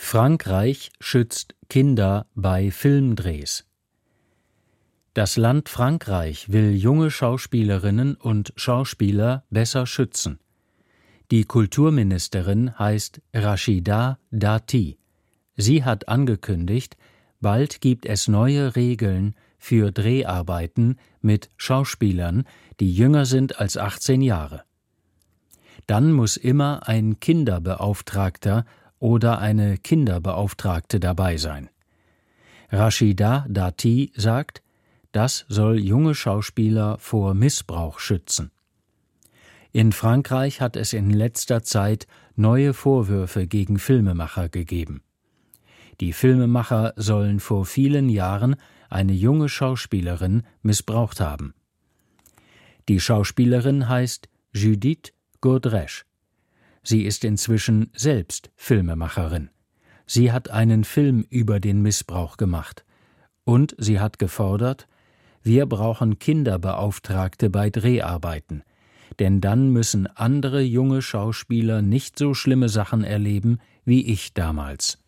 Frankreich schützt Kinder bei Filmdrehs. Das Land Frankreich will junge Schauspielerinnen und Schauspieler besser schützen. Die Kulturministerin heißt Rachida Dati. Sie hat angekündigt, bald gibt es neue Regeln für Dreharbeiten mit Schauspielern, die jünger sind als 18 Jahre. Dann muss immer ein Kinderbeauftragter oder eine Kinderbeauftragte dabei sein. Rachida Dati sagt, das soll junge Schauspieler vor Missbrauch schützen. In Frankreich hat es in letzter Zeit neue Vorwürfe gegen Filmemacher gegeben. Die Filmemacher sollen vor vielen Jahren eine junge Schauspielerin missbraucht haben. Die Schauspielerin heißt Judith Godrèche. Sie ist inzwischen selbst Filmemacherin. Sie hat einen Film über den Missbrauch gemacht. Und sie hat gefordert, wir brauchen Kinderbeauftragte bei Dreharbeiten, denn dann müssen andere junge Schauspieler nicht so schlimme Sachen erleben wie ich damals.